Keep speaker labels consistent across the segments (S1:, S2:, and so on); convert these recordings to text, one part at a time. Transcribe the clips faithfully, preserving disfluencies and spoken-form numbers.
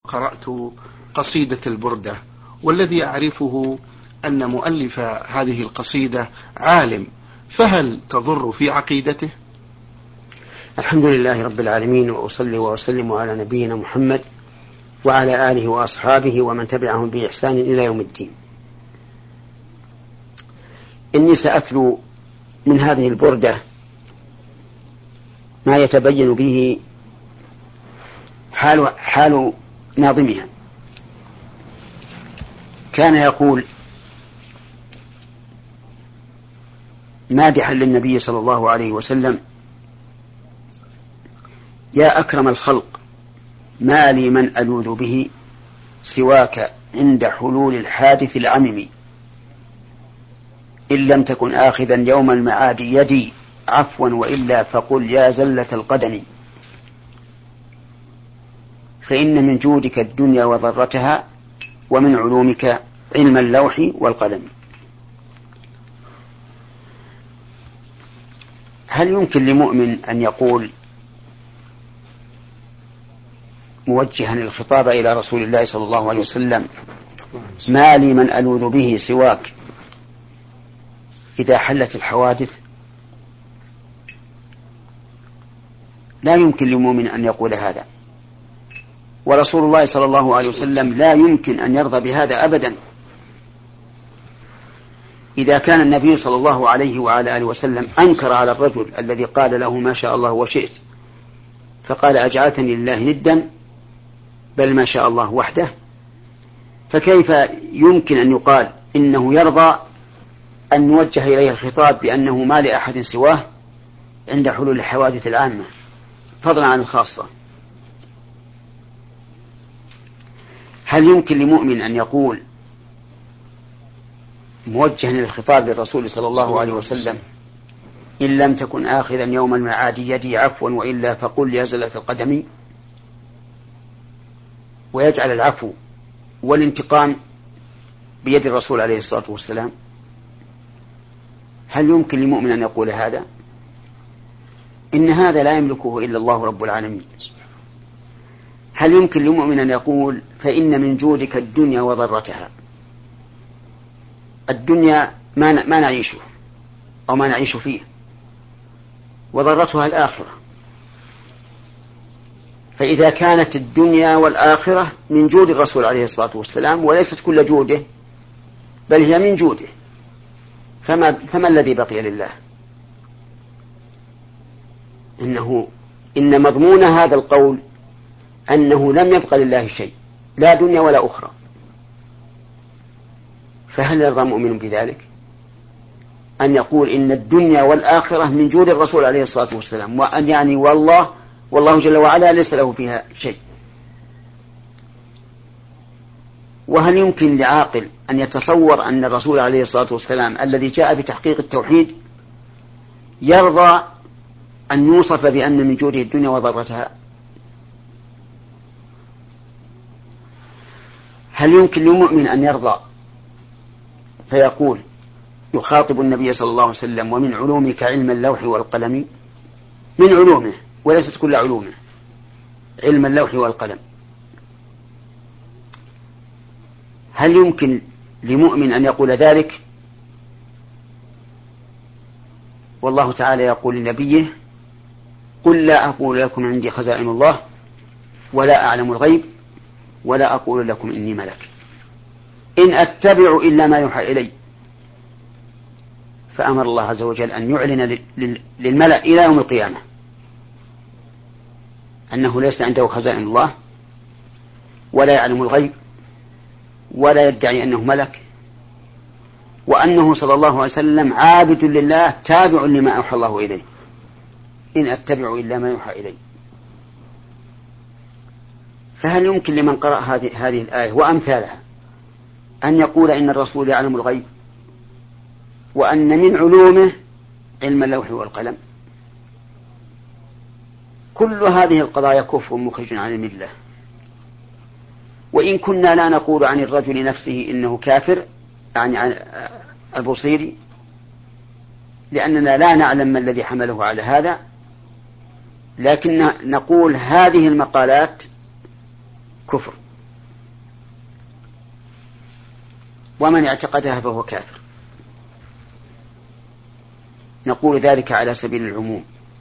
S1: قرأت قصيدة البردة، والذي أعرفه أن مؤلف هذه القصيدة عالم، فهل تضر في عقيدته؟
S2: الحمد لله رب العالمين، وأصلي وأسلم على نبينا محمد وعلى آله وأصحابه ومن تبعهم بإحسان إلى يوم الدين. إني سأتلو من هذه البردة ما يتبين به حال, حال ناظمها. كان يقول مادحا للنبي صلى الله عليه وسلم: يا أكرم الخلق، ما لي من ألوذ به سواك عند حلول الحادث العمم، إن لم تكن آخذا يوم المعاد يدي عفوا وإلا فقل يا زلة القدم، فإن من جودك الدنيا وضرتها ومن علومك علم اللوح والقلم. هل يمكن لمؤمن أن يقول موجها الخطاب إلى رسول الله صلى الله عليه وسلم: ما لي من ألوذ به سواك إذا حلت الحوادث؟ لا يمكن لمؤمن أن يقول هذا، ورسول الله صلى الله عليه وسلم لا يمكن أن يرضى بهذا أبدا. إذا كان النبي صلى الله عليه وعلى آله وسلم أنكر على الرجل الذي قال له ما شاء الله وشئت، فقال أجعلتني لله ندا بل ما شاء الله وحده، فكيف يمكن أن يقال إنه يرضى أن نوجه إليه الخطاب بأنه ما لأحد سواه عند حلول الحوادث العامة فضلا عن الخاصة؟ هل يمكن لمؤمن أن يقول موجها للخطاب للرسول صلى الله عليه وسلم: إن لم تكن آخذا يوم المعاد يدي عفوا وإلا فقل يا زلة القدم، ويجعل العفو والانتقام بيد الرسول عليه الصلاة والسلام؟ هل يمكن لمؤمن أن يقول هذا؟ إن هذا لا يملكه إلا الله رب العالمين. هل يمكن لمؤمن أن يقول فإن من جودك الدنيا وضرتها؟ الدنيا ما ما نعيشه أو ما نعيش فيه، وضرتها الآخرة. فإذا كانت الدنيا والآخرة من جود الرسول عليه الصلاة والسلام وليست كل جوده بل هي من جوده، فما, فما الذي بقي لله؟ إنه إن مضمون هذا القول أنه لم يبقى لله شيء، لا دنيا ولا أخرى. فهل يرضى مؤمن بذلك أن يقول إن الدنيا والآخرة من جود الرسول عليه الصلاة والسلام، وأن يعني والله والله جل وعلا ليس له فيها شيء؟ وهل يمكن لعاقل أن يتصور أن الرسول عليه الصلاة والسلام الذي جاء بتحقيق التوحيد يرضى أن يوصف بأن من جوده الدنيا وضرتها؟ هل يمكن لمؤمن أن يرضى فيقول يخاطب النبي صلى الله عليه وسلم: ومن علومك علم اللوح والقلم؟ من علومه وليست كل علومه، علم اللوح والقلم. هل يمكن لمؤمن أن يقول ذلك؟ والله تعالى يقول لنبيه: قل لا أقول لكم عندي خزائن الله ولا أعلم الغيب ولا أقول لكم إني ملك إن أتبع إلا ما يوحى إلي. فأمر الله عز وجل أن يعلن للملأ إلى يوم القيامة أنه ليس عنده خزائن الله ولا يعلم الغيب ولا يدعي أنه ملك، وأنه صلى الله عليه وسلم عابد لله تابع لما أوحى الله إليه، إن أتبع إلا ما يوحى إلي. فهل يمكن لمن قرأ هذه, هذه الآية وأمثالها أن يقول إن الرسول يعلم الغيب وأن من علومه علم اللوح والقلم؟ كل هذه القضايا كفر مخرج عن الملة. وإن كنا لا نقول عن الرجل نفسه إنه كافر، يعني عن البصيري، لأننا لا نعلم ما الذي حمله على هذا، لكن نقول هذه المقالات كفر ومن اعتقدها فهو كافر. نقول ذلك على سبيل العموم.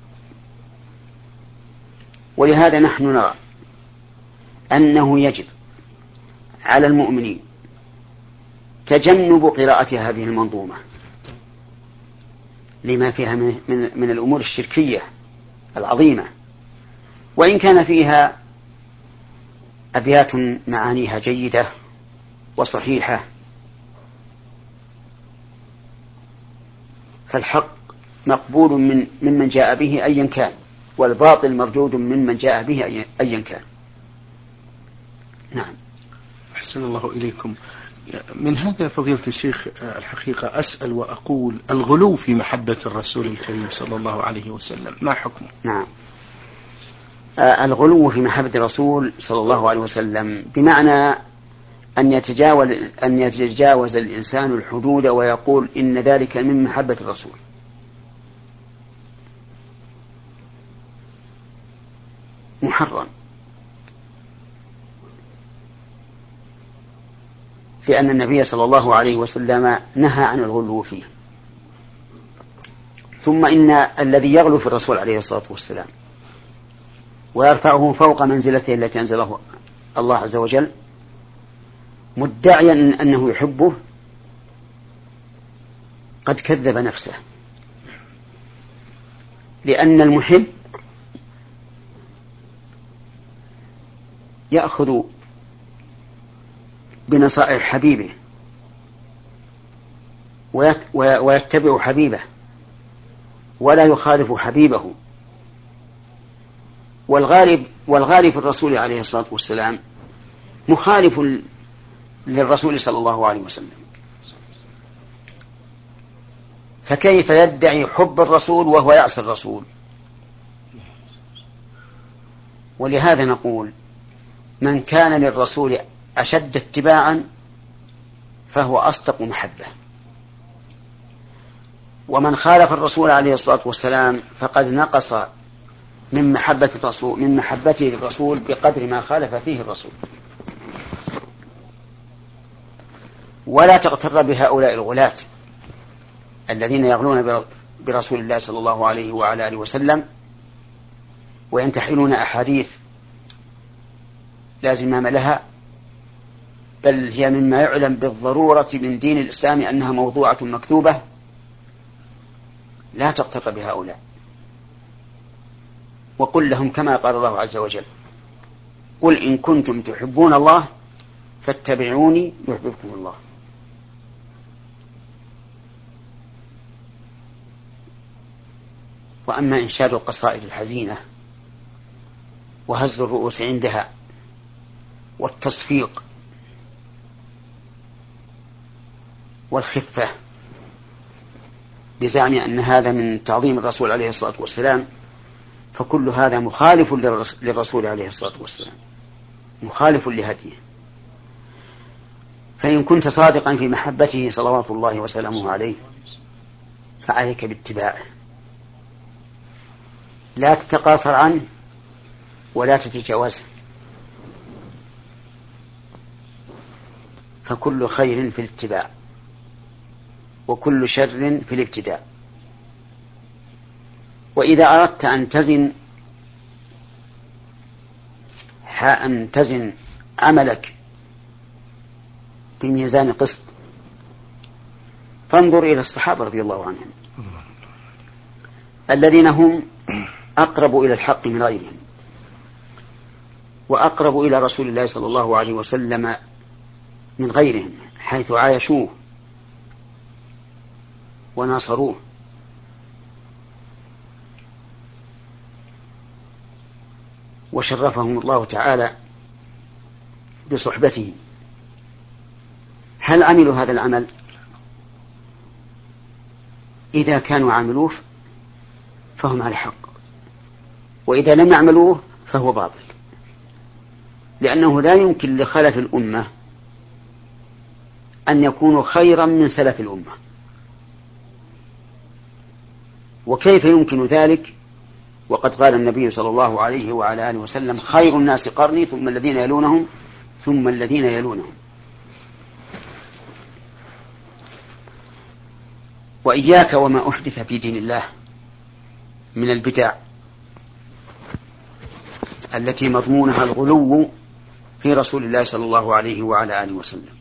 S2: ولهذا نحن نرى أنه يجب على المؤمنين تجنب قراءة هذه المنظومة لما فيها من, من, من الأمور الشركية العظيمة، وإن كان فيها أبيات معانيها جيدة وصحيحة، فالحق مقبول من ممن جاء به أيا كان، والباطل مردود ممن جاء به أيا كان. نعم.
S1: أحسن الله إليكم. من هذا فضيلة الشيخ الحقيقة أسأل وأقول الغلو في محبة الرسول الكريم صلى الله عليه وسلم ما حكمه؟
S2: نعم. الغلو في محبة الرسول صلى الله عليه وسلم بمعنى أن يتجاوز أن يتجاوز الإنسان الحدود ويقول إن ذلك من محبة الرسول. محرم، لأن النبي صلى الله عليه وسلم نهى عن الغلو فيه. ثم إن الذي يغلو في الرسول عليه الصلاة والسلام ويرفعه فوق منزلته التي أنزله الله عز وجل مدعيا أنه يحبه قد كذب نفسه، لأن المحب يأخذ بنصائح حبيبه ويتبع حبيبه ولا يخالف حبيبه. والغالب والغالب في الرسول عليه الصلاة والسلام مخالف للرسول صلى الله عليه وسلم، فكيف يدعي حب الرسول وهو يعصي الرسول؟ ولهذا نقول من كان للرسول أشد اتباعا فهو أصدق محبة، ومن خالف الرسول عليه الصلاة والسلام فقد نقص من محبة الرسول من محبته للرسول بقدر ما خالف فيه الرسول. ولا تغتر بهؤلاء الغلاة الذين يغلون برسول الله صلى الله عليه وعلى آله وسلم وينتحلون أحاديث لا زمام لها، بل هي مما يعلم بالضرورة من دين الإسلام أنها موضوعة مكتوبة. لا تغتر بهؤلاء، وقل لهم كما قال الله عز وجل: قل إن كنتم تحبون الله فاتبعوني يحببكم الله. وأما إنشاد القصائد الحزينة وهز الرؤوس عندها والتصفيق والخفة بزعم أن هذا من تعظيم الرسول عليه الصلاة والسلام، فكل هذا مخالف للرسول عليه الصلاة والسلام، مخالف لهديه. فإن كنت صادقا في محبته صلوات الله وسلامه عليه فعليك باتباعه، لا تتقاصر عنه ولا تتجاوزه، فكل خير في الاتباع وكل شر في الابتداء. وإذا أردت أن تزن أن تزن عملك بميزان قسط فانظر إلى الصحابة رضي الله عنهم الذين هم أقرب إلى الحق من غيرهم وأقرب إلى رسول الله صلى الله عليه وسلم من غيرهم، حيث عايشوه وناصروه. وشرفهم الله تعالى بصحبته. هل عملوا هذا العمل؟ إذا كانوا عملوه فهم على حق، وإذا لم يعملوه فهو باطل، لأنه لا يمكن لخلف الأمة أن يكونوا خيرا من سلف الأمة. وكيف يمكن ذلك وقد قال النبي صلى الله عليه وعلى آله وسلم: خير الناس قرني ثم الذين يلونهم ثم الذين يلونهم. وإياك وما أحدث في دين الله من البدع التي مضمونها الغلو في رسول الله صلى الله عليه وعلى آله وسلم.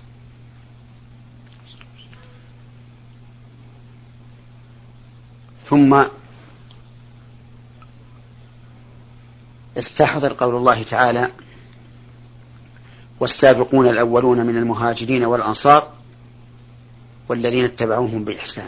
S2: ثم استحضر قول الله تعالى: والسابقون الأولون من المهاجرين والأنصار والذين اتبعوهم بإحسان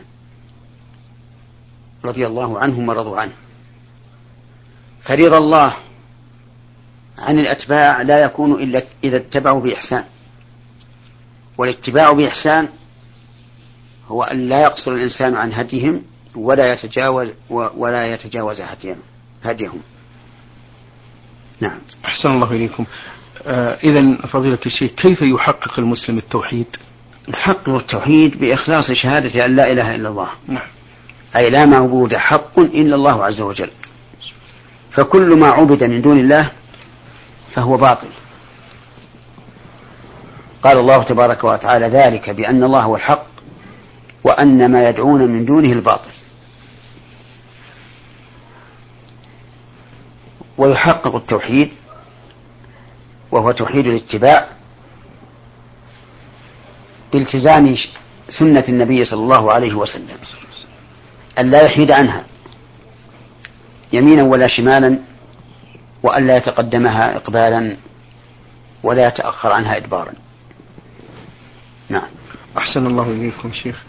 S2: رضي الله عنهم ورضوا عنه. فرضا الله عن الأتباع لا يكون إلا إذا اتبعوا بإحسان، والاتباع بإحسان هو أن لا يقصر الإنسان عن هديهم ولا يتجاوز ولا يتجاوز هديهم. نعم.
S1: أحسن الله إليكم. آه إذن فضيلة الشيخ، كيف يحقق المسلم التوحيد؟
S2: يحقق التوحيد بإخلاص شهادة أن لا إله إلا الله.
S1: نعم.
S2: أي لا معبود حق إلا الله عز وجل، فكل ما عبد من دون الله فهو باطل. قال الله تبارك وتعالى: ذلك بأن الله هو الحق وأن ما يدعون من دونه الباطل. ويحقق التوحيد وهو توحيد الاتباع بالتزام سنة النبي صلى الله عليه وسلم، أن لا يحيد عنها يمينا ولا شمالا، وأن لا يتقدمها إقبالا ولا يتأخر عنها إدبارا. نعم.
S1: أحسن الله إليكم شيخ.